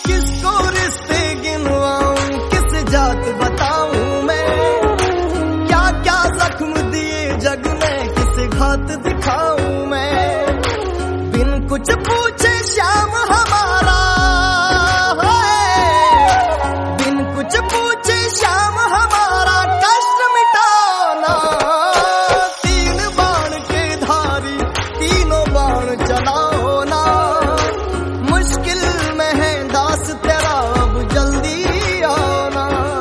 किसको रिश्ते गिनवाऊं, किस जात बताऊं मैं, क्या क्या जख्म दिए जग में, किस घात दिखाऊं मैं। बिन कुछ